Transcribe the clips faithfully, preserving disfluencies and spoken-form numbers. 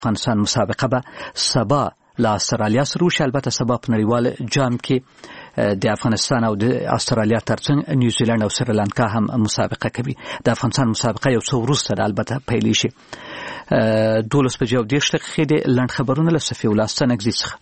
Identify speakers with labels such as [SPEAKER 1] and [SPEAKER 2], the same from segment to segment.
[SPEAKER 1] افغانستان مسابقه به سبا له استرالیا سره وشي. البته سبا په نړیوال جام کې د افغانستان او د استرالیا ترڅنګ نیوزیلند او سریلانکا هم مسابقه کوي. د افغانستان مسابقه یو څو وروسته البته پیل شي. دولس بجې او دېرش دقیقې د لنډ خبرونه له صفي الله ستانکزي څخه.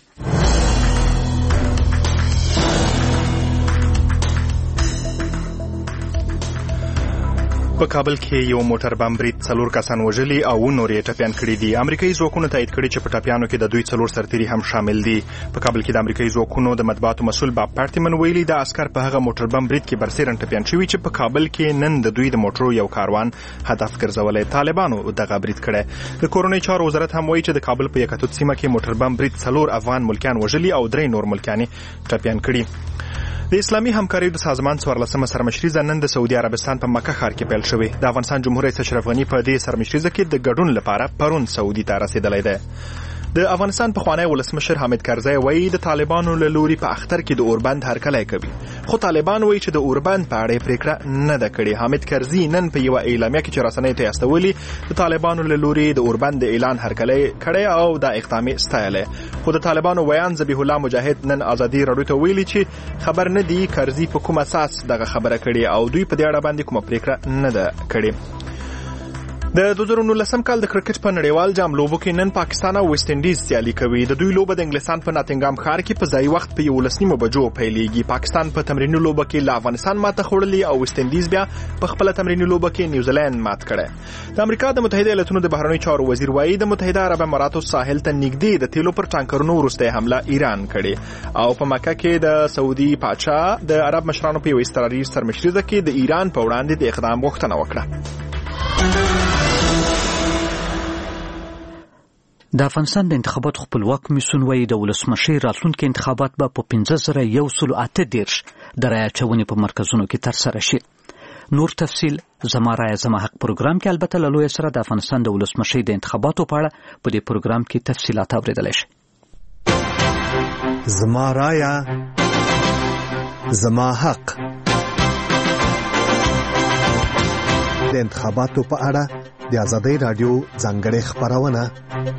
[SPEAKER 2] په کابل کې یو موټر بم برید څلور کسان وژلي او نور یې ټپیان کړي دي. امریکایي ځواکونو تایید کړي چې په ټپیانو کې د دوی څلور سرتیري هم شامل دي. په کابل کې د امریکایي ځواکونو د مطبوعاتو مسؤل باب پارتیمن ویلي د عسكر په هغه موټر بم برید کې برسېرن ټپیان شوي چې په کابل کې نن د دوی د موټرو یو کاروان هدف ګرځولی. طالبانو دغه برید کړی. د کورنۍ چارو وزارت هم وایي چې د کابل په یکتوت سیمه کې موټر بم برید څلور افغان ملکیان وژلي او درې نور ملکیان ټپیان کړي. د اسلامي همکاریو د سازمان څوارلسمه سرمشریزه نن د سعودي عربستان په مکه ښار کې پیل شوې. د افغانستان جمهور رئیس اشرف غني په دې سرمشریزه کې د ګډون لپاره پرون سعودي ته رسیدلی دی. د افغانستان پخوانی ولسمشر حامد کرزی وایي د طالبانو له لوري په اختر کې د اوربند هرکلی کوي، خو طالبان وایي چې د اوربند په اړه پریکړه نه ده کړې. حامد کرزی نن په یوه اعلامیه کې چې رسنیو ته استولي د طالبانو له لوري د اوربند د اعلان هرکلی کړی او د اقدام ستایلی. خو د طالبانو ویان ذبیح الله مجاهد نن ازادي راډیو ته ویلي چې خبر نه دی کرزی په کوم اساس دغه خبره کړې او دوی په دې اړه باندې کومه پریکړه نه ده کړې. د دوه زره نولسم کال د کرکټ په نړیوال جام لوبو کې نن پاکستان او ویسټ انډیز سیالي کوي. د دوی لوبه د انګلستان په ناتنګام ښار کې په ځای وخت په یولس نیمو بجو پیلېږي. پاکستان په تمریني لوبه کې له افغانستان ماته خوړلې او ویسټ انډیز بیا په خپله تمریني لوبه کې نیوزیلند مات کړی. د امریکا د متحده ایالاتونو د بهرنیو چارو وزیر وایي د متحده عرب اماراتو ساحل ته نږدې د تیلو پر ټانکرونو وروستۍ حمله ایران کړې او په مکه کې د سعودي پاچا د عرب مشرانو په یو اضطراري سرمشریزه کې د ایران په وړاندې د اقدام غوښتنه وکړه.
[SPEAKER 1] د افغانستان د انتخاباتو خپلواک کمیسیون وایي د ولسمشر راتلونکي انتخابات به په پنځه زره یو سل اته دېرش د رایه اچونې په مرکزونو کې ترسره شي. نور تفصیل زما رایه زما حق پروګرام کې البته له لویه سره د افغانستان د ولسمشر د انتخاباتو په اړه په دې پروګرام کې تفصیلات اورېدلی شي.
[SPEAKER 3] زما رایه زما حق د انتخاباتو په اړه د آزادۍ راډیو ځانګړې خپرونه.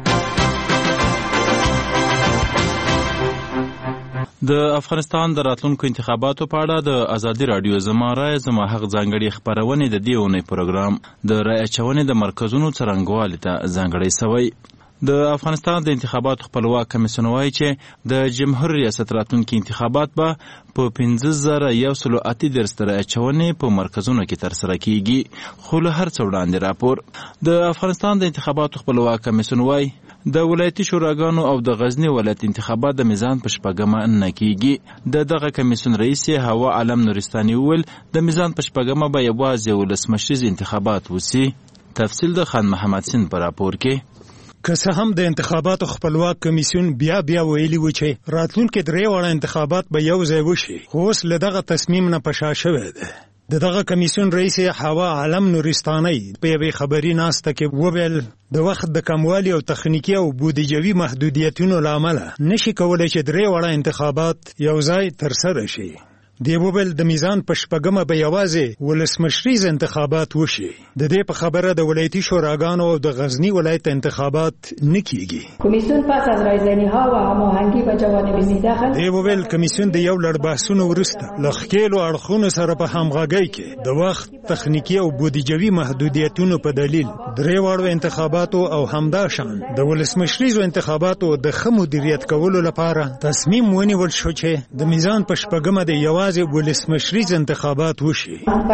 [SPEAKER 4] د افغانستان د راتلونکو انتخاباتو په اړه د آزادۍ راډیو زما رایه زما حق ځانګړې خپرونې د دې اونۍ پروګرام د رایه اچونې د مرکزونو څرنګوالي ته ځانګړی سوی. د افغانستان د انتخاباتو خپلواک کمیسیون وایي چې د جمهور ریاست راتلونکي انتخابات به په پنځه زره یو سل اته دېرش د رایه اچونې په مرکزونو کې ترسره کیږي. خو له هر څه وړاندې راپور د افغانستان د انتخاباتو خپلواک کمیسیون وایي د ولایتي شوراګانو او د غزنی ولایت انتخابات د میزان په شپږمه نه کیږي. د دغه کمیسیون رئیس هوا علم نورستاني وویل د میزان په شپږمه به یوازې ولسمشریز انتخابات وسي. تفصیل د خان محمد سین په راپور کې.
[SPEAKER 5] که څه هم د انتخاباتو خپلواک کمیسیون بیا بیا ویلي و چې راتلونکي درې واړه انتخابات به یو ځای وشي، خو اوس له دغه تصمیم نه په شا شوی دی. د دغه کمیسیون رئیس هوا علم نورستاني په یوې خبري ناسته کې وویل د وخت د کموالي او تخنیکي او بودیجوي محدودیتونو له امله نشي کولی چې درې واړه انتخابات یو ځای ترسره شي. دی وویل د میزان په شپږمه به یوازې ولسمشریز انتخابات وشي. د دې په خبره د ولایتي شوراګانو او د غزنی ولایت انتخابات نه کیږي.
[SPEAKER 6] کمیسیون پس از رایزنی‌ها و هماهنگی با جوانب زیداخل
[SPEAKER 5] دی وویل کمیسیون د یو لړ بحثونو وروسته له ښکېلو اړخونو سره په همغږۍ کې د وخت تخنیکي او بودیجوي محدودیتونو په دلیل درې واړو انتخاباتو او همداشان د ولسمشریزو انتخاباتو د ښه مدیریت کولو لپاره تصمیم ونیول شو چې د میزان په شپږمه د یوازې ولسمشریز انتخابات وشي.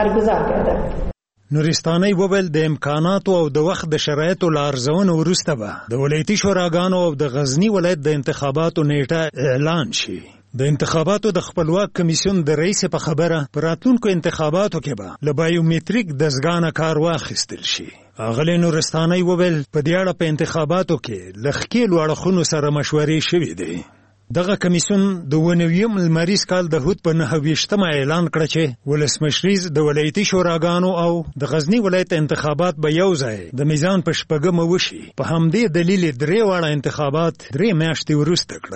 [SPEAKER 5] نورستاني وویل د امکاناتو او د وخت د شرایطو له ارزونې وروسته به د ولایتي شوراګانو او د غزنی ولایت د انتخاباتو نیټه اعلان شي. د انتخاباتو د خپلواک کمیسیون د رئیس په خبره په راتلونکو انتخاباتو کې به له بایومتریک دستګاه نه کار واخیستل شي. اغلی نورستاني وویل په دې اړه په انتخاباتو کې له ښکېلو اړخونو سره مشورې شوې دي. دغه کمیسیون د ونویم لمریز کال د هود په نهه ویشتمه اعلان کړ چې ولسمشریز د ولایتي شوراګانو او د غزنی ولایت انتخابات به یو ځای د میزان په شپږمه وشي. په همدې دلیل درې واړه انتخابات درې میاشتې وروسته کړل.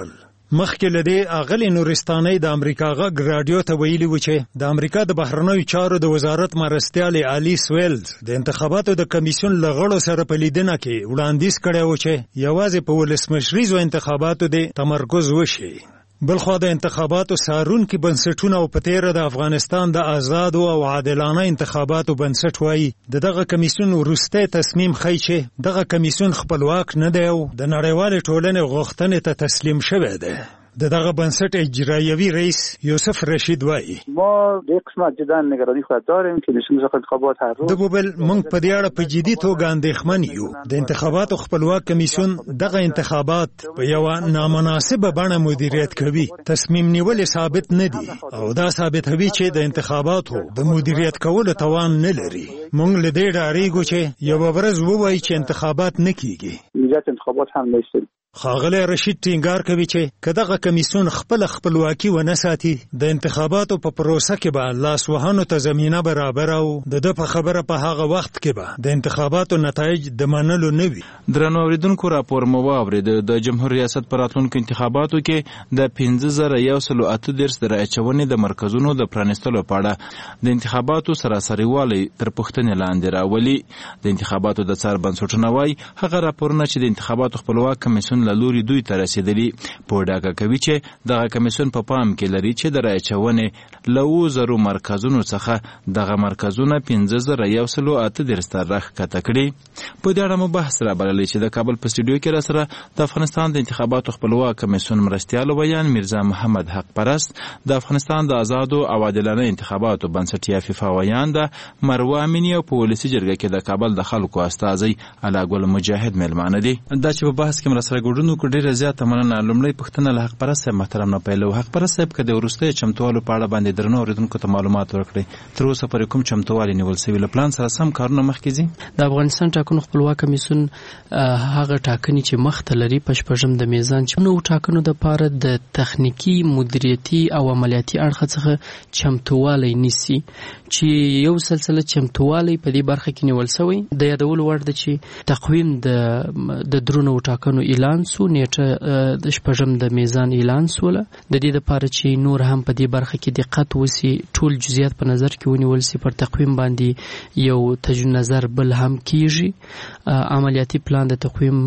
[SPEAKER 5] مخکې له دې اغلې نورستانۍ د امریکا غږ راډیو ته ویلي و چې د امریکا د بهرنیو چارو د وزارت مرستیال الیس ویلز د انتخاباتو د کمیسیون له غړو سره په لیدنه کې وړاندیز کړی و چې یوازې په ولسمشریزو انتخاباتو د تمرکز وشي. بلخوا د انتخاباتو څارونکي بنسټونه او په تیره د افغانستان د آزادو او عادلانه انتخاباتو بنسټ وایي د دغه کمیسیون وروستی تصمیم ښیي چې دغه کمیسیون خپلواک نه دی او د نړیوالې ټولنې غوښتنې ته تسلیم شوی دی. د دغه بنسټ اجرایوي رئیس یوسف رشید وایي
[SPEAKER 7] ما د یک قسمت جدا نگرانی خود داریم که کمیسیون انتخابات هر روز
[SPEAKER 5] د بوبل موږ په دې اړه په جدي توګه اندېښمن یو. د انتخاباتو خپلواک کمیسیون دغه انتخابات په یوه نامناسبه بڼه مدیریت کوي. تصمیم نیول ثابت نه دي او دا ثابتوي چې د انتخاباتو د مدیریت کولو توان نه لري. موږ له دې ډارېږو چې یوه ورځ ووایي چې انتخابات نه کیږي.
[SPEAKER 7] نجات انتخابات هم نیست.
[SPEAKER 5] ښاغلی رشید ټینګار کوي چې که دغه کمیسیون خپله خپلواکي ونه ساتي د انتخاباتو په پروسه کې به لاسوهانو ته زمینه برابره او د ده په خبره په هغه وخت کې به د انتخاباتو نتایج د منلو نه وي.
[SPEAKER 4] درنو اورېدونکو راپور مو واورېد. د جمهور ریاست په راتلونکو انتخاباتو کې د پنځه زره یو سلو اته دېرش د رایې د مرکزونو د پرانیستلو په اړه د انتخاباتو سراسري والی تر پوښتنې لاندې راولي. د انتخاباتو د څار بنسټونه وایي هغه راپورونه چې د انتخاباتو خپلواک کمیسیون له لوري دوی ته رسېدلي په ډاګه کوي چې دغه کمیسیون په پام کې لري چې د رایې چونې له اووه زرو مرکزونو څخه دغه مرکزونه پنځه زره یو سلو اته دېرش ته راښکته کړي. په دې اړه مو بحث رابللی چې د کابل په سټوډیو کې راسره د افغانستان د انتخاباتو خپلواک کمیسیون مرستیال ویان میرزا محمد حق پرست، د افغانستان د آزادو او عادلانه انتخاباتو بنسټ فیفا ویان د مروه امینی او په ولسي جرګه کې د کابل د خلکو استازی علاګل مجاهد میلمانه دي. دا چې په بحث کې مرسته ګډون کو ډیره زیاته مننه. لومړی پوښتنه له حق پرست صاحب محترم نه پیلو. حق پرست صاحب که د وروستیو چمتووالو په اړه باندې درنو اورېدونکو ته معلومات ورکړئ. تر اوسه پورې کوم چمتووالی نیول سوي له پلان سره سم کارونه مخکې ځي؟
[SPEAKER 8] د افغانستان ټاکنو خپلواک کمیسیون هغه ټاکنې چې مخته لري په شپږم د میزان چې نو ټاکنو دپاره د تخنیکي مدیریتي او عملیاتي اړخه څخه چمتووالی نیسي چې یو سلسله چمتووالی په دې برخه کې نیول سوی. د یادولو وړ ده چې تقویم د د درونو ټاکنو اعلان سو، نیټه د شپږم د میزان اعلان سوله. د دې لپاره چې نور هم په دې برخه کې دقت وسی، ټول جزئیات په نظر کې ونیول سي، پر تقویم باندې یو تجدید نظر بل هم کیږي. عملیاتي پلان د تقویم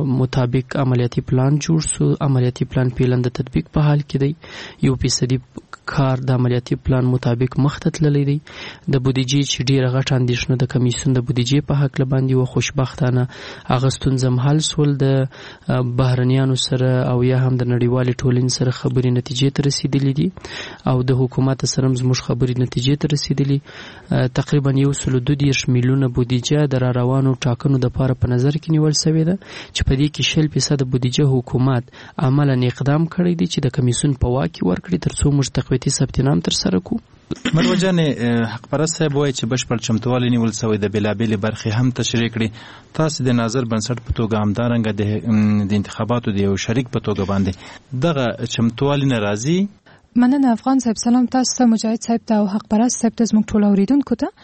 [SPEAKER 8] مطابق عملیاتي پلان جوړ سو. عملیاتي پلان پیلن د تطبیق په حال کې دی. یو فیصدي کار د عملیاتي پلان مطابق مخته تللی دی. د بودیجې چې ډیره غټه اندېښنه د کمیسیون د بودیجې په هکله باندې و، خوشبختانه هغه ستونزه هم حل سول. د بهرنیانو سره او یا هم د نړیوالې ټولنې سره خبرې نتیجې ته رسېدلې دي او د حکومت سره هم زموږ خبرې نتیجې ته رسېدلي. تقریبا یو سلو دوه دېرش میلیونه بودیجه د را روانو ټاکنو دپاره په نظر کې نیول سوې ده چې په دې کې شل فیصده بودیجه حکومت عملا اقدام کړی دی چې د کمیسیون په واک کې ورکړي تر څو موږ تقویتي ثبت نام ترسره کړو.
[SPEAKER 4] مروه جانې، حق پرست صاحب وایي چې بشپړ چمتووالی نیول سوی د بېلابېلې برخې هم تشریح کړي. تاسو د ناظر بنسټ په توګه همدارنګه د انتخاباتو د یو شریک په توګه باندې دغه چمتووالی نه راځي؟
[SPEAKER 9] مننه افغان صاحب. سلام تاسو ته، مجاهد صاحب ته او حق پرست صاحب ته، زموږ ټول اوریدونکو ته.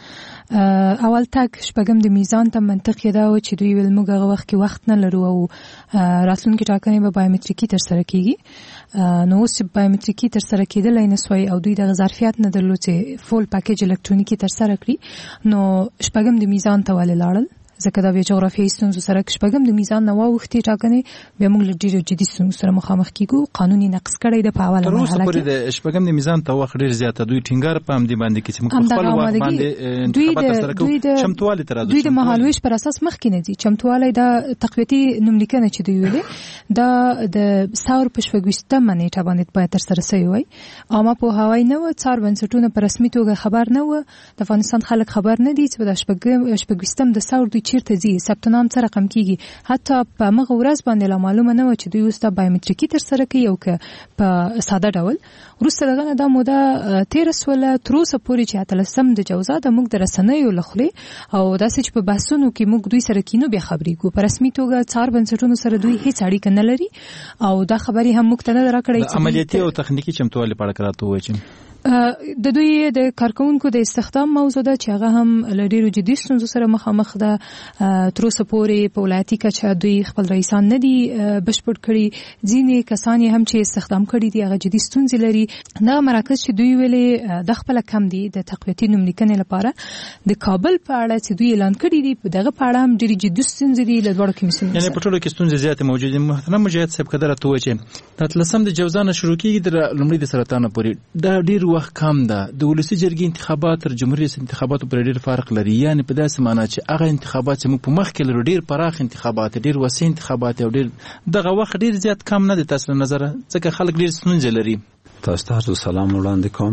[SPEAKER 9] اول تک شپږم د میزان ته منطق یې دا و چې دوی ویل موږ هغه وخت کې وخت نه لرو او راتلونکي ټاکنې به بایومتریکي ترسره کیږي. نو اوس چې بایومتریکي ترسره کېدلی نه سوی او دوی دغه ظرفیت نه درلود چې فول پاکیج الکترونیکي ترسره کړي، نو شپږم د میزان ته ولې لاړل؟ ځکه دا بیا جغرافیایي ستونزو سره شپږم د میزان نه واوښتې ټاکنې بیا موږ له ډېرو جدي ستونزو سره مخامخ کېږو. قانون یې نقض کړی ده په اوله مرحله کې.
[SPEAKER 4] تر اوسه پورې د شپږم د میزان ته وخت ډېر زیاته دوی ټینګار په همدې باندې کوي چې موږ په خپل وخت باندې انتخابات ترسره کوو. چمتووالی ته راځو.
[SPEAKER 9] دوی د مهالویش پر اساس مخکې نه ځي. چمتووالی دا تقویتي نوملیکنه چې دوی ویلې دا د ثور په شپږویشتمه نیټه باندې باید ترسره سوی وای. عامه پوهاوی نه و، څار بنسټونه په رسمي توګه خبر نه و، د افغانستان خلک خبر نه دي چې د شپږویشتم د ثور دوی چیرته ځي، ثبت نام څه رقم کیږي. حتی په مغه ورځ باندې لا معلومه نه و چې دوی اوس د بایومتریکي ترسره کوي او که په ساده ډول. وروسته دغه دا موده تېره سوله، تر اوسه پورې چې اتلسم د جوزا د موږ د رسنیو له خولې او داسې چې په بحثونو کې موږ دوی سره کینو بیا خبرېږو. په رسمي توګه څار بنسټونو سره دوی هیڅ اړیکه نه لري او دا خبرې هم موږ ته نه ده راکړی.
[SPEAKER 4] عملیاتي او تخنیکي چمتووالي په اړه راته ووایئ.
[SPEAKER 9] د دوی د کارکونکو د استخدام موضوع ده چې هغه هم له ډېرو جدي ستونزو سره مخامخ ده. تر اوسه پورې په ولایتي کچه دوی خپل رئیسان نه دي بشپړ کړي. ځینې کسان هم چې استخدام کړي دي هغه جدي ستونزې لري. دغه مراکز چې دوی ویلې د خپل کم دي د تقویتي نوملیکنې لپاره د کابل په اړه چې دوی اعلان کړي دي دغه په اړه هم ډېرې جدي ستونزې دي له دواړو کمیسیونونو.
[SPEAKER 4] یعنې په ټولو کې ستونزې زیاتې موجودې دي. محترم مجاهد صاحب که درته ووایي چې د اتلسم د جوزان شروع کېږي تر لومړي د سرطانه پورې دا ډېر وخت کم ده. د ولسي جرګې انتخابات تر جمهوري ریاست انتخاباتو پورې ډېر فرق لري. یعنې په داسې معنا چې هغه انتخابات چې موږ په مخ کې لرو ډېر پراخ انتخابات ډېر وسیع انتخابات او ډېر دغه وخت ډېر زیات کم نه دی تاسو له نظره ځکه خلک ډېر ستونزې لري.
[SPEAKER 10] تاسو ته عرض سلام وړاندې کوم.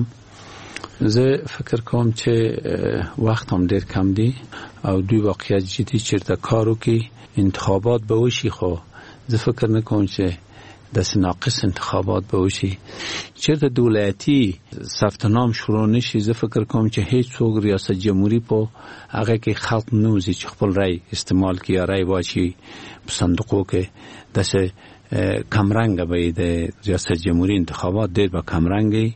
[SPEAKER 10] زه فکر کوم چې وخت هم ډېر کم دی او دوی واقعیت جدي چېرته کار وکړي انتخابات به وشي. خو زه فکر نه کوم چې داسې ناقص انتخابات به وشي. چېرته د ولایتي ثبت نام شروع نشي زه فکر کوم چې هیڅ څوک ریاست جمهوري په هغه کې خلق نه وځي چې خپل رای استعمال کړي یا رای واچي په صندوقو کې. داسې کمرنګه به د ریاست جمهوري انتخابات ډېر به کمرنګي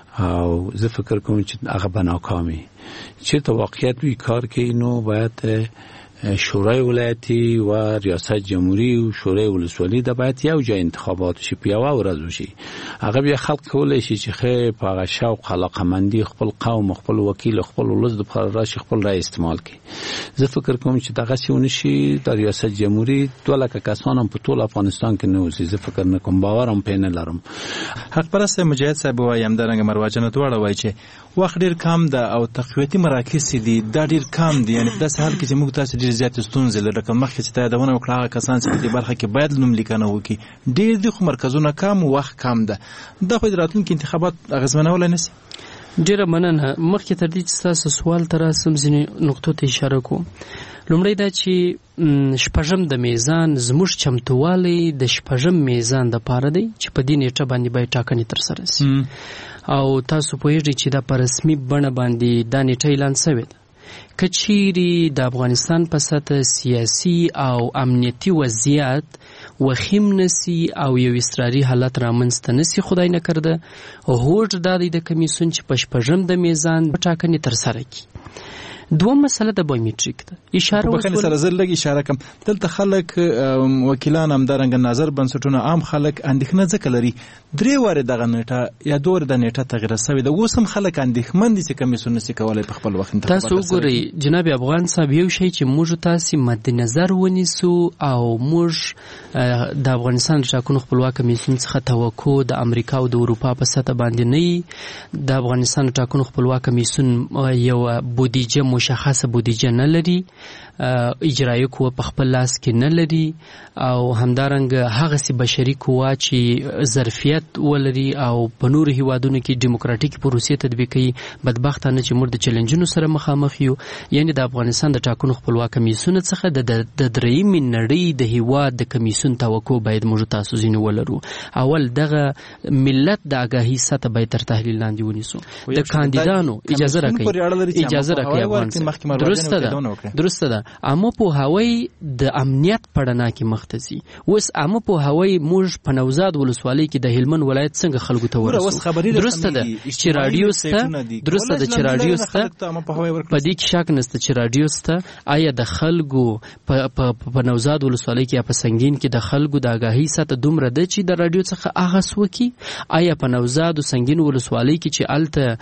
[SPEAKER 10] او زه فکر کوم چې هغه به ناکامي. چېرته واقعیت وي کار کوي نو باید شورای ولایتي و ریاست جمهوری و شورای ولسوالی دا باید یو جای انتخابات شي په یو ورځ وشي. هغه بیا خلق کولای شي چې خې په هغه شوق علاقمندي خپل قوم خپل وکیل خپل ولس د لپاره راشي خپل رای استعمال کړي. زه فکر کوم چې دغه څه ونشي د ریاست جمهوری دوه لکه کسان هم په ټول افغانستان کې نه وځي. زه فکر نه کوم باور هم پې نه لرم.
[SPEAKER 4] حق پرسته مجاهد صاحب وایي همدارنګه مروجنه دواړه وایي چې وخت ډېر کم ده او تقویتي مراکز دي دا ډېر کم دي. یعنې په داسې حال کې چې موږ تاسو ډېر زیات ستونزې لري لکه مخکې چې تا یادونه وکړه هغه کسان چې په دې برخه کې باید نوملیکنه وکړي ډېر دي خو مرکزونه کم وخت کم ده. دا خو د راتلونکي انتخابات اغېزمنولی نه شي.
[SPEAKER 8] ډېره مننه. مخکې تر دې چې ستاسو سوال ته راسم ځینې نقطو ته اشاره کوم. لومړی دا چې شپږم د میزان زموږ چمتووالی د شپږم میزان دپاره دی چې په دې نیټه باندې باید ټاکنې ترسره شي او تاسو پوهېږئ چې دا په رسمي بڼه باندې دا نیټه اعلان شوې ده. که چیرې د افغانستان په سطح سیاسي او امنیتي وضعیت وخیم نسی او یو اضطراري حالت رامنځته نسی خدای نکرده هوډ دا دی د کمیسیون چې په شپږم د میزان ټاکنې ترسره کړي. دوم مسله د بایومټریک ده. اشاره
[SPEAKER 4] وکړه سره زر لګ اشاره کوم دلته خلک وکیلان هم درنګ نظر بنسټونه عام خلک اندېښنه ځکه لري درې واره دغه نیټه یا دوه د نیټه تغییر شوی ده. اوس هم خلک اندېښمن دي چې کمیسیون نشي کولای په خپل وخت انتخابات
[SPEAKER 8] تاسو وګورئ جناب افغان صاحب یو شی چې موږ تاسو مد نظر ونیسو او موږ د افغانستان ټاکنو خپلواک کمیسیون څخه توقع د امریکا او د اروپا په سطح باندې نه. د افغانستان ټاکنو خپلواک کمیسیون یو بودیجه مشخصه بودیجه نه لري اجرایي قوه په خپل لاس کې نه لري او همدارنګه هغه سي بشري قوه چې ظرفیت ولري او په نور هیوادونو کې دیموکراتیک پروسې تطبیق کوي. بدبختانه چې موږ د چیلنجونو سره مخامخ یو. یعنی د افغانستان د ټاکنو خپلواک کمیسیون څخه د درېیمې نړۍ د هیواد د کمیسیون توقع باید موږ تاسو ځینې ولرو. اول دغه ملت د آگاهی سطح باید تر تحلیل لاندې ونیسو. د کاندیدانو اجازه راکړي اجازه راکړي افغان درسته ده درسته ده عامه پوهاوی د امنیت په رڼا کې مختزي. اوس عامه پوهاوی موږ په نوزاد ولسوالۍ کې د هلمند ولایت څنګه خلکو ته ورسو. درسته ده چې رادیو سته درسته ده چې رادیو سته په دې کې شک نشته چې رادیو سته. آیا د خلکو په نوزاد ولسوالۍ کې یا په سنگین کې د خلکو د آگاهی سطح دومره ده چې د رادیو څخه اغاز وکړي؟ آیا په نوزاد او سنگین ولسوالۍ کې چې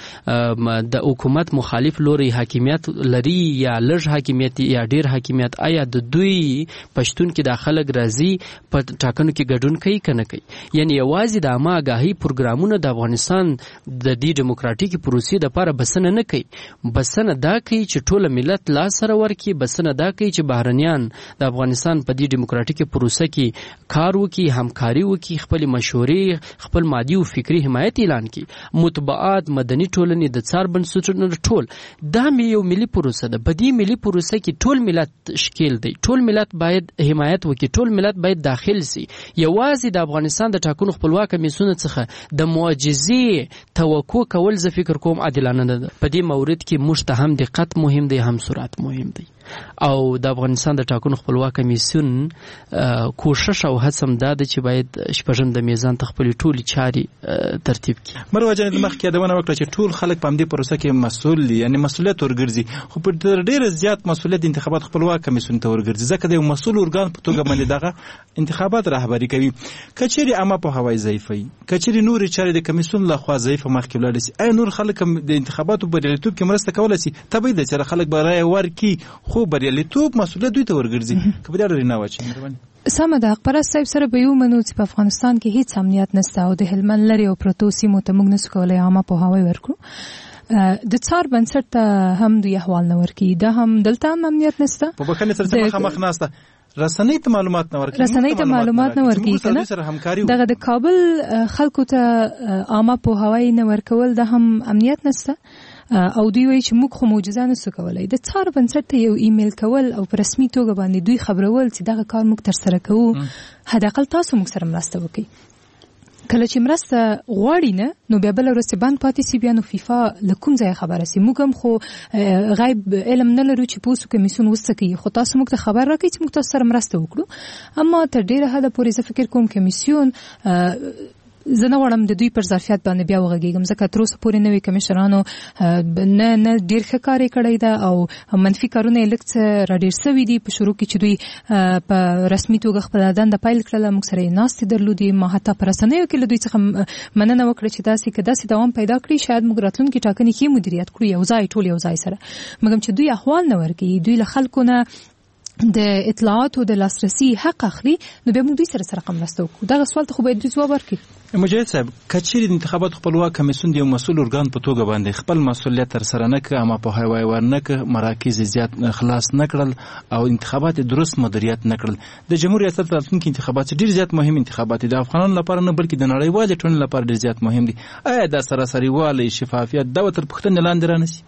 [SPEAKER 8] الته د حکومت مخالف لوري حاکمیت لري یا لږ حاکمیت یا ډیر حاکمیت آیا د دوی پښتون کې د خلک راځي په ټاکنو کې ګډون کوي کنه کوي؟ یعنی یوازې د عامه آگاهی پروګرامونه د افغانستان د دې دیموکراتیک پروسې لپاره بسنه نه کوي. بسنه دا کوي چې ټول ملت لاس سره ورکړي. بسنه دا کوي چې بهرنیان د افغانستان په دې دیموکراتیک پروسه کې کار وکړي همکاري وکړي خپل مشورې خپل مادي او فکری حمایت اعلان کړي. مطبوعات مدني ټولنې د څار بنسټونو ټول دا یو ملي پروسه ده. په دې ملي پروسه کې ټول ملت شکیل دی. ټول ملت باید حمایت وکړي، ټول ملت باید داخل سي. یوازې د افغانستان د ټاکنو خپلواک کمیسیون څخه د معجزې توقع کول زه فکر کوم عادلانه نه ده. په دې مورد کې موږ ته هم دقت مهم دی، هم سرعت مهم دی. او د افغانستان د ټاکنو خپلواک کمیسیون کوشش او هڅه دا ده چې باید شپږم د میزان ته خپلې ټولې چارې ترتیب کړي.
[SPEAKER 4] مروه جان مخکې یادونه وکړه چې ټول خلک په همدې پروسه کې مسؤل دي، یعنی مسؤلیت ورګرځي، خو په ډېر زیات مسؤلیت د انتخابات خپلواک کمیسیون ته ورګرځي، ځکه د یو مسؤل ارګان په توګه باندې دغه انتخابات رهبري کوي. که چیرې عامه پوهاوی ضعیف وي، که چیرې نورې چارې د کمیسیون لخوا ضعیفه مخکې ولاړې سي، آیا نور خلک د انتخاباتو په بریالیتوب کې مرسته کولی سي؟ طبیعي ده چې خلک به رایه ورکړي، خو بریالیتوب مسؤلیت دوی ته ورګرځي. که په دې اړه نه واچي
[SPEAKER 9] سمه ده. اخبارات صاحب سره به یو منو چې په افغانستان کې هیڅ امنیت نشته او د هلمند لرې او پرتو سیمو ته موږ نسو کولی عامه پوهاوی ورکړو. د څار بنسټ ته هم دوی احوال نه ورکړي، دا هم دلته هم امنیت نشته.
[SPEAKER 4] په بخښنې سره چې مخامخ ناسته رسنۍ ته معلومات نه ورکړي،
[SPEAKER 9] رسنۍ ته معلومات نه ورکړي کنه. دغه د کابل خلکو ته عامه پوهاوی نه ورکول دا هم امنیت نشته. او دوی وایي چې موږ خو معجزه نسو کولای. د څار بنسټ ته یو ایمیل کول او په رسمي توګه باندې دوی خبرول چې دغه کار موږ ترسره کوو، حداقل تاسو موږ سره مرسته وکړئ. کله چې مرسته غواړي نه نو بیا بل ورځ بند پاتې سي، بیا نو فیفا له کوم ځای خبره سي. موږ هم خو غیب علم نه لرو چې پوسو کمیسیون وسه کوي، خو تاسو موږ ته خبر راکړئ چې موږ تاسو سره مرسته وکړو. اما تر ډیره حده پورې زه فکر کوم کمیسیون زه نه غواړم د دوی پر ظرفیت باندې بیا وغږیږم، ځکه تر اوسه پورې نوي کمیشنرانو نه نه ډېر ښه کار یې کړی ده او منفي کارونه یې لږ څه راډېر سوي دي. په شروع کې چې دوی په رسمي توګه خپله دنده پیل کړله، موږ سره یې ناستې درلودې. ما حتی په رسنیو کې له دوی څخه مننه وکړه چې داسې که داسې دوام پیدا کړي، شاید موږ راتلونکي ټاکنې ښې مدیریت کړو یو ځای ټول یو ځای سره. مګر چې دوی احوال نه ورکوي، دوی له خلکو نه د اطلاعاتو د لاسرسي حق اخلي، نو بیا موږ دوی سره سره مرسته وکړو. دغه سوال ته خو باید دوی ځواب ورکړي.
[SPEAKER 4] مجاهد صاحب، که چیرې د انتخابات خپلواک کمیسیون د یو مسؤل ارګان په توګه باندې خپل مسؤلیت ترسره نه کړه، عامه پوهاوی ورنه کړه، مراکز زیات خلاص نه کړل او انتخابات درست مدیریت نه کړل، د جمهور ریاست راتلونکي انتخابات ډېر زیات مهم انتخابات دي، د افغانانو لپاره نه بلکې د نړیوالې ټولنې لپاره ډېر زیات مهم دي. آیا دا سراسري والی، شفافیت دا تر پوښتنې لاندې رانشي؟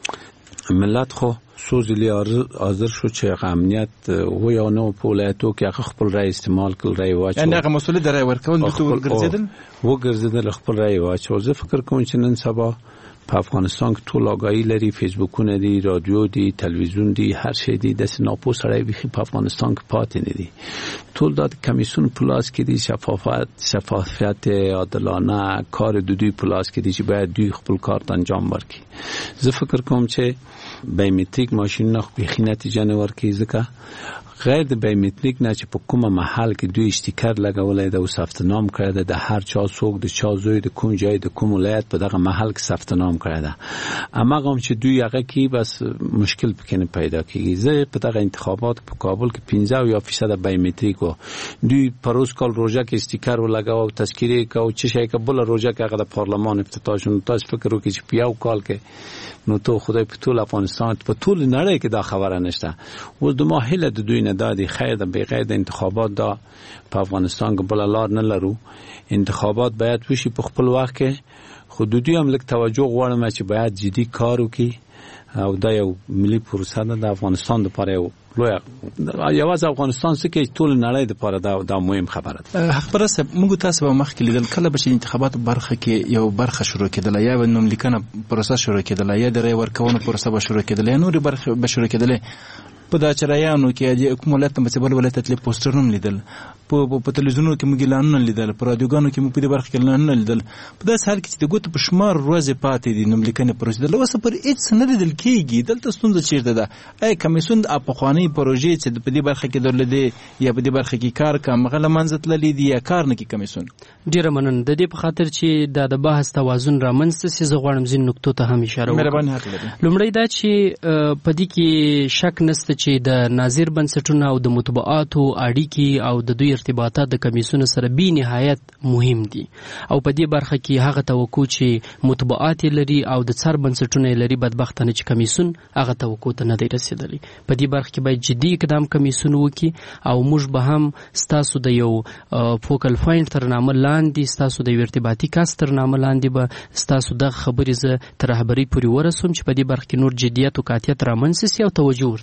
[SPEAKER 10] ملت خو سوزلی حاضر شو چې امنیت و یا نه په ولایتو کې هغه خپل رای استعمال کړ، رای واچو،
[SPEAKER 4] یعنی هغه مسؤلیت رای ورکول د تو ګرځیدل
[SPEAKER 10] وګرځیدل خپل رای واچو. زه فکر کوم چې نن سبا په افغانستان کې ټول آگاهی لري، فیسبوکونه دي، رادیو دي، تلویزیون دي، هر شی دي. د سناپو سړی بيخي په افغانستان کې پاتې نه دي. ټول د کمیسیون پلاس کې دي، شفافیت شفافیت عادلانه کار د دوی پلاس کې دي چې باید دوی خپل کار انجام ورکړي. زه فکر کوم چې بایومټریک ماشین نه بيخي نتیجه نه ورکړي، ځکه غیر د بایومټریک نه چې په کومه محل کې دوی استیکر لګولای دا او ثبت نام کړی ده، د هر چا څوک د چا زوی د کوم ځای د کوم ولایت په دغه محل کې ثبت نام کړی ده. اما هم چې دوی هغه کې بس مشکل پکې نه پیدا کیږي. زه په دغه انتخابات په کابل کې پنځه یا فیصد بایومټریک و دوی پروس کال روزه کې استیکر ولګاو او تذکیره کو چې شي قبول روزه کې هغه د پارلمان افتتاح شون. تاسو فکر وکړئ چې په یو کال کې نو ته خدای په ټول افغانستان په ټول نړۍ کې دا خبره نشته. و د ماهله د دوی نه دادي خیر د بغیر د انتخابات دا په افغانستان کې بل لار نه لرو. انتخابات باید وشي په خپل وخت کې، خو د دوی هم لږ توجه غواړم چې باید جدي کار وکړي او دا یو ملي پروسه ده د افغانستان لپاره یو لوی یوازې افغانستان څخه ټول نړۍ لپاره دا دا مهم خبره ده.
[SPEAKER 4] خبره سه موږ تاسو به مخکې لیدل کله به چې انتخابات برخه کې یو برخه شروع کېدل یا نوم لیکنه پروسه شروع کېدل یا د رای ورکونې پروسه به شروع کېدل یا نور برخه به شروع کېدل. په دا چرایانو کې د کوم ولایت په بل ولایت تل پوسټرونه لیدل، په په تلویزیونونو کې موږ اعلانونه لیدل، په رادیوګانو کې موږ په دې برخه کې اعلانونه لیدل. په داسې حال کې چې د ګوتو په شمار ورځې پاتې دي نوم لیکنې پروسې د لوسه پر هیڅ نه لیدل کېږي. دلته ستونزه چیرته ده؟ ای کمیسیون د افغاني پروژې چې په دې برخه کې درلودي یا په دې برخه کې کار کوم غل منځ تللی دی یا کار نه کوي کمیسیون؟
[SPEAKER 8] ډیره مننه. د دې په خاطر چې دا د بحث توازن رامنځته سي، زه غواړم ځین نقطو ته هم اشاره وکړم.
[SPEAKER 4] مهرباني وکړئ.
[SPEAKER 8] لومړی دا چې په دې کې شک نشته چې د ناظر بنسټونه او د مطبوعاتو اړیکې او د دوی ارتباطات د کمیسیون سره بی نهایت مهم دي او په دې برخه کې هغه توقع چې مطبوعات لري او د څار بنسټونه لري بدبختانه چې کمیسیون هغه توقع ته نه دی رسیدلی. په دې برخه کې باید جدي اقدام کمیسیون وکړي او موږ به هم ستاسو د یو فوکل پوینټ تر نامه لاندې، ستاسو د ارتباطي کاس تر نامه لاندې به ستاسو د خبرې زه تر رهبرۍ پورې ورسوم چې په دې برخه کې نور جدیت او قاطعیت رامنځته سي او توجه ورته وشي.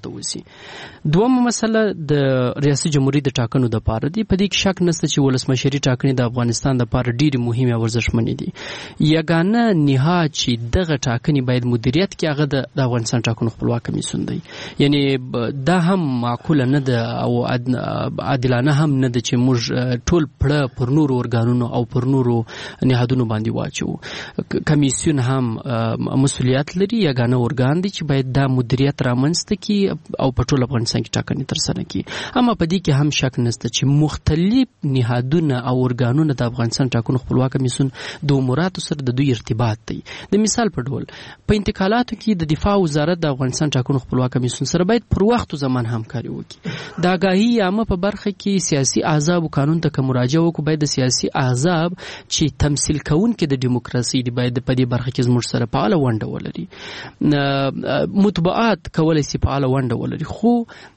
[SPEAKER 8] دومه مسله د ریاست جمهوریت د ټاکنو د پاره دی. په دې کې شک نشته چې ولسمشري ټاکنې د افغانستان د پاره ډېری مهمه او ارزښتمنې دي. یګانه نهاد چې دغه ټاکنې باید مدیریت کړي هغه د افغانستان ټاکنو خپلواک کمیسیون دی. یعنی دا هم معقوله نه ده او عادلانه هم نه ده چې موږ ټول پړه پر نورو ارګانونو او پر نورو نهادونو باندې واچو. کمیسیون هم مسؤلیت لري، یګانه ارګان دی چې باید دا مدیریت رامنځته کړي او په ټول افغانستان کې ټاکنې ترسره کړي. اما په دې کې هم شک نشته چې مختلف نهادونه او ارګانونه د افغانستان ټاکنو خپلواک کمیسیون د اموراتو سره د دوی ارتباط دی. د مثال په ډول په انتقالاتو کې د دفاع وزارت د افغانستان ټاکنو خپلواک کمیسیون سره باید پر وخت او زمان همکاري وکړي. د آګاهي عامه په برخه کې سیاسي احزاب قانون ته مراجعه وکړو. باید د سیاسي احزاب چې تمثيل کوونکي د دیموکراسي دی باید په دې برخه کې زموږ سره فعال ونډه ولري. مطبوعات کولای شي فعال ونډه ولري، خو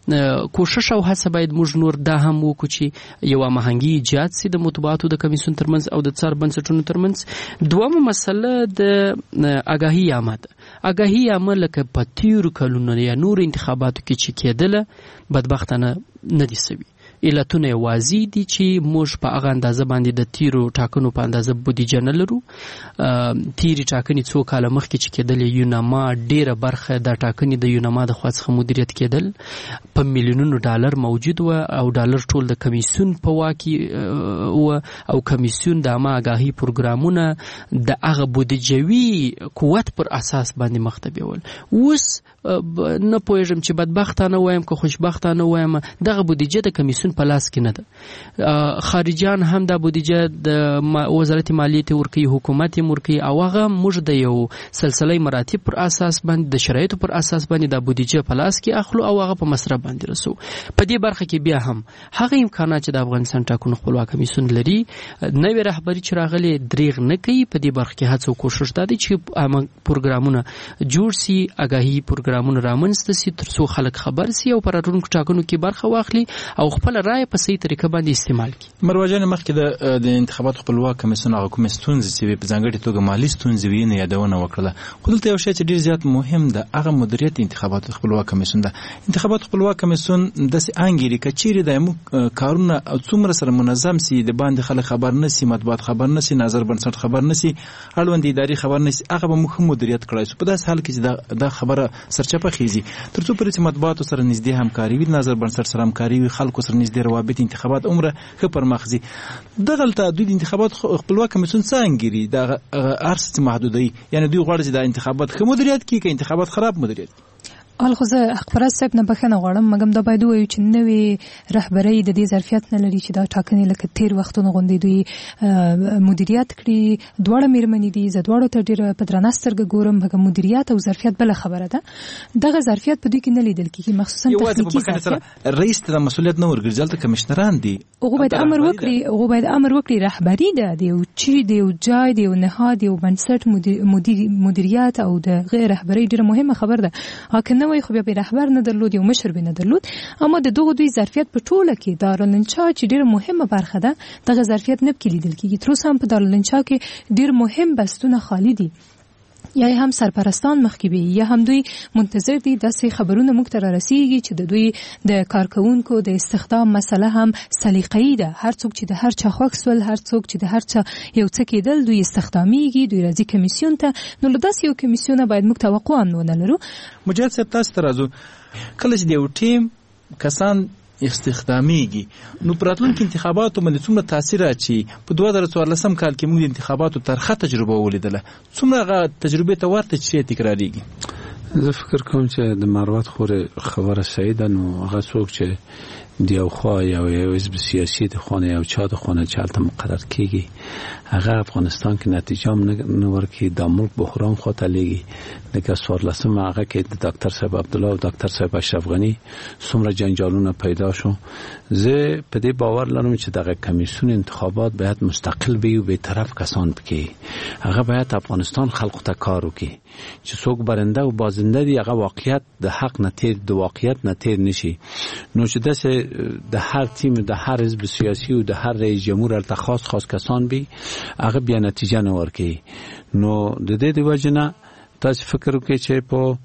[SPEAKER 8] کوشش او هڅه باید موږ نور دا هم وکړو چې یو هماهنګي ایجاد سي د مطبوعاتو د کمیسیون ترمنځ او د څار بنسټونو ترمنځ. دومه مسله د آګاهي عامه ده. آګاهي عامه لکه په تیرو کلونو یا نور انتخاباتو کې چې کېدله بدبختانه نه دي سوي. علتونه واضح دي چې موږ په هغه اندازه باندې د تیرو ټاکنو په اندازه بودیجه نه لرو. تیری ټاکنې څو کاله مخکې چې کېدل یوناما ډیره برخه د ټاکنې د یوناما د خوا څخه مدیریت کېدل په میلیونونو ډالر موجود و او ډالر ټول د کمیسیون په واک و او کمیسیون د عامه آګاهي پروګرامونه د هغه بودیجوي قوت پر اساس باندې مخ ته بیول. اوس نه پوهېږم چې بدبختانه وایم که خوشبختانه وایم دغه بودیجه د کمیسیون په لاس کې نه ده. خارجیان هم د بودیجه د وزارت مالیې ته ورکوي، حکومت یې ورکوي او هغه موږ د یو سلسله مراتب پر اساس باندې د شرایطو پر اساس باندې د بودیجه په لاس کې اخلو او هغه په مصرف باندې رسو. په دې برخه کې بیا هم هغه امکانات چې د افغانستان ټاکنو خپلواک کمیسیون لري نوې رهبري چې راغلي دریغ نه کوي. په دې برخه کې هڅه او کوشش ده چې پروګرامونه جوړ سي، آګاهي پروګرامونه رامنځته سي ترڅو خلک خبر سي او پر راتلونکو ټاکنو کې برخه واخلي او خپل رائے په صحیح طریقه باندې استعمال کړي.
[SPEAKER 4] مروه جان، مخکې د د انتخاباتو خپلواک کمیسیون هغه کومې ستونزې چې په ځانګړې توګه مالي ستونزې وي نه یادونه وکړله، خو دلته یو شی چې ډېر زیات مهم ده هغه مدیریت انتخاباتو خپلواک کمیسیون ده. انتخاباتو خپلواک کمیسیون داسې انګیري که چیرې د موږ کارونه څومره سره منظم سي، د باندې خلک خبر نه سي، مطبوعات خبر نه سي، نظر بنسټ خبر نه سي، اړوند اداري خبر نه سي، هغه به موږ مدیریت کړای سو. په داسې حال کې چې دا خبره سرچپه خيزي تر څو پرې چې مطبوعاتو سره نږدې همکاري وي، نظر بنسټ سره همکاري وي، خلکو سره نږدې روابط انتخابات عمره ښه پر مخزي. دغلته دوی د انتخابات خپلواک کمیسیون څنګه د ارس محدودي، یعنی دوی غواړي چې د انتخابات ښه مدیریت کړي که انتخابات خراب مدیریت کړي.
[SPEAKER 9] الخصه اخبارات صاحب نه بخنه غواړم، مګم دا باید وایو چې نوې رهبري د دې ظرفیت نه لري چې دا ټاکنې لکه تیر وختونو غونډې دوی مدیریت کړي. دواړه میرمنې دي، زه دواړو ته ډېره په درنه سترګه ګورم. هغه مدیریت او ظرفیت بله خبره ده، دغه ظرفیت په دوی کې نه لیدل کېږي، مخصوصا تخنیکي ظرفیت.
[SPEAKER 4] رئیس ته د مسؤلیت نه ورګرځي، دلته کمشنران دي،
[SPEAKER 9] هغه باید امر وکړي، هغه باید امر وکړي. رهبري ده د یو چی د یو جای د یو نهاد یو بنسټ مدیریت او د غیر رهبري ډېره مهمه خبره ده. هغه نه وي خو بیا رهبر نه درلود، یو مشر به نه درلود، اما د دغه دوی ظرفیت په ټوله کې دارالانشا چې ډېر مهمه برخه ده دغه ظرفیت نه لیدل کېږي. تر اوسه هم په دارالانشا کې ډېر مهم بستونه خالی دي، یا هم سرپرستان مخکې وي یا هم دوی منتظر دي داسې خبرونه موږ ته رارسیږي چې د دوی د کارکونکو د استخدام مسله هم سلیقه‌ای ده. هر څوک چې د هر چا خوښ سول، هر څوک چې د هر چا یو څه کېدل دوی استخدامیږي، دوی راځي کمیسیون ته. نو له داسې یو کمیسیونه باید موږ توقع هم ونه لرو.
[SPEAKER 4] مجاهد صاحب، تاسو ته راځو، کله چې د یو ټیم کسان استخدامیږي نو په راتلونکي انتخاباتو باندې څومره تاثیر اچي؟ په دوه زره څوارلسم کال کې موږ د انتخاباتو ترخه تجربه ولیدله، څومره هغه تجربه ته ورته چې تکراریږي؟
[SPEAKER 10] زه فکر کوم چې د مروت خورې خبره صحیح ده. نو هغه څوک چې د یو خوا یا یو حزب سیاسي د خانه یا چا د خانه چالت مقرر کیږي هغه افغانستان کې نتیجه هم نه ورکړي، د ملک بحران خواته لګي. لکه څوارلسم هغه کې د ډاکټر صاحب عبدالله او ډاکټر صاحب اشرف غنی څومره جنجالونه پیدا شو. زه په دې باور لرم چې دغه کمیسیون انتخابات باید مستقل وي او به طرف کسان پکې هغه باید افغانستان خلکو ته کار وکړي چې څوک برنده او بازنده دي هغه واقعیت د حق نه تیر د واقعیت نه تیر نشي. نو چې داسې د هر تیم د هر حزب سیاسي او د هر رئیس جمهور الته خاص خاص کسان بي هغه بیا نتیجه نه ورکړي. نو د دې د وجنه تاسو فکر وکړئ چې په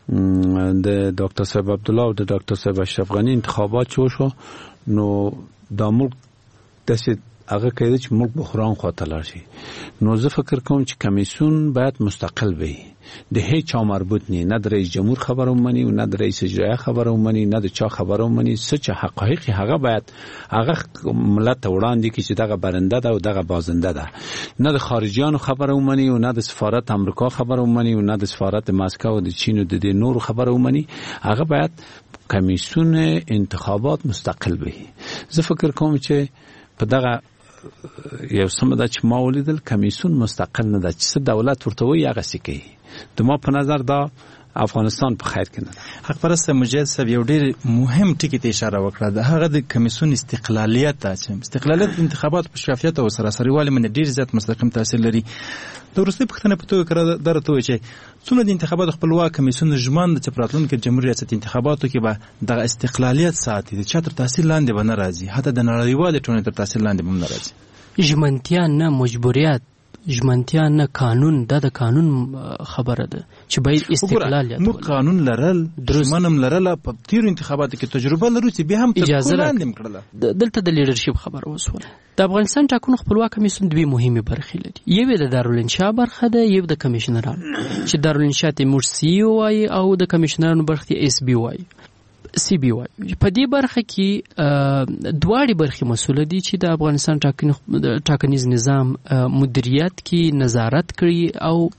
[SPEAKER 10] د ډاکټر صاحب عبد الله او د ډاکټر صاحب اشرف غنی انتخابات شو نو د ملک داسې هغه کېده چې ملک بحران خواته لاړ شي. نو زه فکر کوم چې کمیسیون باید مستقل وي، د هیڅ چا مربوط نه نه د رئیس جمهور خبره ومني او نه د رئیس اجرایه خبره ومني، نه د چا خبره ومني. څه چې حقایق هغه باید هغه ملت ته وړاندې کړي چې دغه برنده ده او دغه بازنده ده، نه د خارجيانو خبره ومني او نه د سفارت امریکا خبره ومني او نه د سفارت مسکو او د چین او د نورو خبره ومني. هغه باید کمیسیون انتخابات مستقل وي. زه فکر کوم چې په دغه یو سم دا چې ما ولیدل کمیسیون مستقل نه ده، چې دولت ورته وایي هغه څه کوي. د ما په نظر دا افغانستان په خیر کې نه ده.
[SPEAKER 4] حق پرست مجاهد صاحب یو ډېر مهم ټکی ته اشاره وکړه، د هغه د کمیسیون استقلالیت ته چې استقلالیت انتخابات په شفافیت او سراسري والي باندې ډېر زیات مستقیم تاثیر لري. د وروستۍ پوښتنه په توګه کړه درته وایي چې څومره د انتخاباتو خپلواک کمیسیون ژمن د راتلونکي جمهوریت ریاست انتخاباتو کې به دغه استقلالیت ساتي، د چا تر تاثیر لاندې به نه راځي، حتی د نړیوالې ټولنې تر تاثیر لاندې به هم نه راځي.
[SPEAKER 8] ژمنتیا نه مجبوریت، ژمنتیا نه قانون، دا د قانون خبره ده چې باید استقلالیت
[SPEAKER 4] مو قانون لرل درسمنم لرل. په تیر انتخاباتو کې تجربه لرو چې به هم
[SPEAKER 8] اجازه لاندې کړل. دلته د لیډرشپ خبره وسوله. د افغانستان ټاکنو خپلواک کمیسیون دوه مهمه برخې لري، یو د دارالانشا برخه ده، یو د کمیشنرانو چې دارالانشا ته موږ سی وای او د کمیشنرانو برخه اس بي وای سی بي وای. په دې برخه کې دواړي برخې مسؤل دي چې د افغانستان ټاکنیز نظام مدیریت کې نظارت کړي او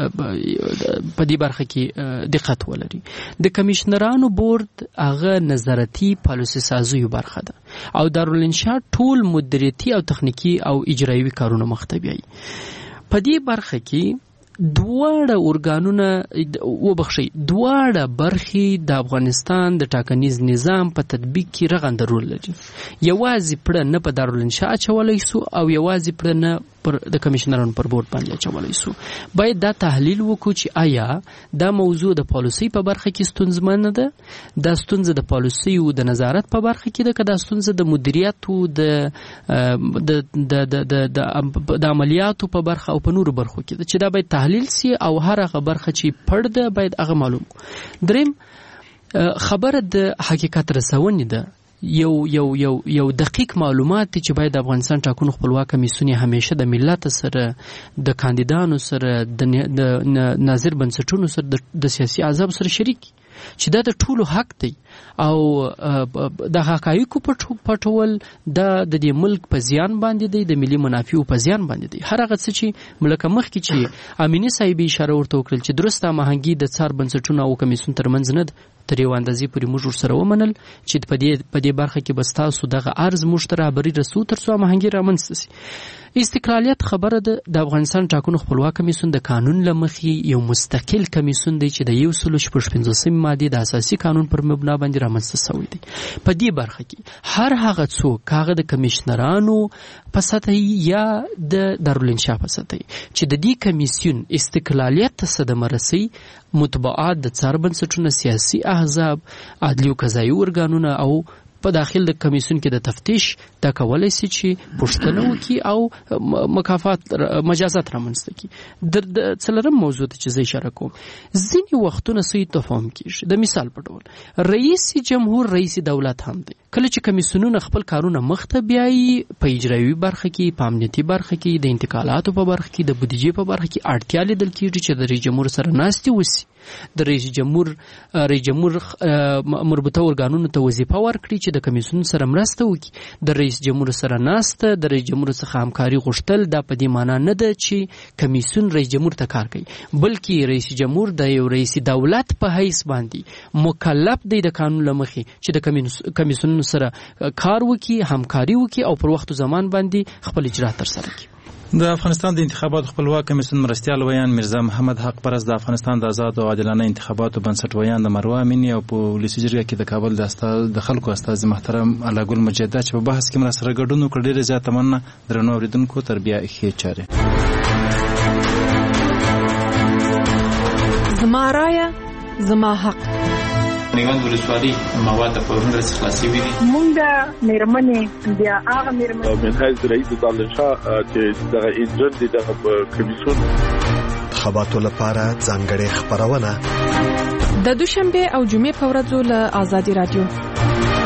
[SPEAKER 8] په دې برخه کې دقت ولري. د کمیشنرانو بورډ هغه نظارتي پالیسي سازي برخه ده او دارالانشا ټول مدیریتي او تخنیکی او اجرایي کارونه مختبي. په دې برخه کې دواړه ارګانونه وبخښي دواړه برخې د افغانستان د ټاکنیز نظام په تطبیق کې رغنده رول لري. یوازې پړه نه په دارالانشا اچولای سو او یوازې پړه نه پر د کمیشنرانو پر بورډ باندې اچولای سو. باید دا تحلیل وکړو چې آیا دا موضوع د پالیسي په برخه کې ستونزمن ده، دا ستونزه د پالیسي او د نظارت په برخه کې ده، که دا ستونزه د مدیریت او د د د د عملیاتو په برخه او په نورو برخو کې ده، چې دا باید تحلیل سي او هر هغه برخه چې پړ ده باید هغه معلوم. دریم خبره د حقیقت رسونې ده، یو یو یو یو دقیق معلومات چې باید د افغانستان ټاکنو خپلواک کمیسیون همیشه د ملت سره، د کاندیدانو سره، د ناظر بنسټونو سره، د سیاسي احزاب سره شریک، چې دا د ټولو حق دی او د حقایقو پټول دا د دې ملک په زیان باندې دی، د ملي منافعو په زیان باندې دی. هر هغه څه چې ملک مخکې چې امینی صاحب اشاره ورته وکړل چې درسته مهنګي د څار بنسټونو او کمیسیون ترمنځ نه ده، تر یو اندازې پورې موږ ورسره ومنل چې په دې په دې برخه کې بس تاسو دغه عرض موږ ته رهبري رسو تر څو مهنګي رامنځته سي. استقلالیت خبره ده. د افغانستان ټاکنو خپلواک کمیسیون د قانون له مخې یو مستقل کمیسیون دی چې د یو سل شپږ پنځوسمې مادې د اساسي قانون پر مبنا باندې رامنځته شوی دی. په دې برخه کې هر هغه څوک هغه د کمیشنرانو په سطح یا د دارالانشا په سطح چې د دې کمیسیون استقلالیت ته صدمه رسي، مطبوعات د څار بنسټونه، سیاسي احزاب، عدلي او قضایي ارګانونه او په داخل د کمیسیون کې د تفتیش دا کولای شي چې پوښتنه وکړي او مکافات مجازات رامنځته کړي. د څلورم موضوع ته چې زه اشاره کوم، ځینې وختونه صحیح تفاهم کیږي. د مثال په ډول رئیس جمهور رئیس دولت هم دی، کله چې کمیسیونونه خپل کارونه مخته بیایي په اجرایي برخه کې، په امنیتي برخه کې، د انتقالاتو په برخه کې، د بودیجې په برخه کې اړتیا لیدل کیږي چې د رئیس جمهور سره ناستې وشي، د رئیس جمهور رئیس جمهور مربوطه ارګانونو ته وظیفه ورکړي چې د کمیسیون سره مرسته وکړي. د رئیس جمهور سره ناسته، د رئیس جمهور څخه همکاري غوښتل، دا په دې معنی نه ده چې کمیسیون رئیس جمهور ته کار کوي، بلکې رئیس جمهور د یو رئیس دولت په حیث باندې مکلف دی د قانون له مخې چې د کمیسیون سره کار وکړي، همکاري وکړي او پر وخت او زمان باندې خپل اجرا ترسره کړي.
[SPEAKER 4] د افغانستان د انتخاباتو خپلواک کمیسیون مرستیال ویان میرزا محمد حق پرست، د افغانستان د آزاد او عادلانه انتخاباتو بنسټ ویان د مروه امینی او په ولسي جرګه کې د کابل د استاد د خلکو استاد محترم علاګل مجدد چې په بحث کې مر سره ګډون وکړ. ډیره زیاته مننه درنو اوریدونکو. تربیه ښه چاره.
[SPEAKER 11] زما رایه زما حق.
[SPEAKER 12] نیوند ولسوالي مواد په ورنګ سره خلاصي وي.
[SPEAKER 13] مونږ د میرمنې بیا هغه میرمنې
[SPEAKER 14] من حیث رئیس دارالانشا چې دغه ایجنټ دی دغه کمیسیون
[SPEAKER 3] انتخاباتو لپاره ځانګړې خبرونه
[SPEAKER 11] د دوشنبه او جمعې په ورځو له آزادي رادیو